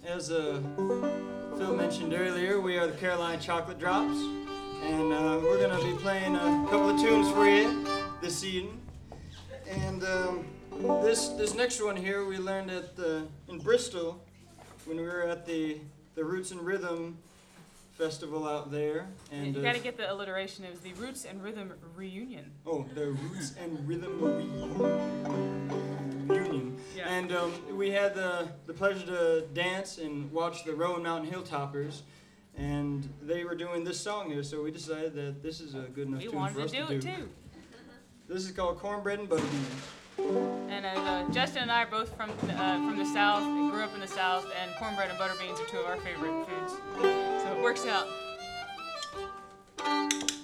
as Phil mentioned earlier, we are the Carolina Chocolate Drops, and we're going to be playing a couple of tunes for you this evening. And this next one here we learned in Bristol when we were at the Roots and Rhythm Festival out there. And you got to get the alliteration. It was the Roots and Rhythm Reunion. Oh, the Roots and Rhythm Reunion. Yeah. And we had the pleasure to dance and watch the Rowan Mountain Hilltoppers, and they were doing this song here, so we decided that this is a good enough tune for us to do. We wanted to do it too. This is called Cornbread and Butterbeans. And Justin and I are both from the South. We grew up in the South, and cornbread and butter beans are two of our favorite foods. So it works out.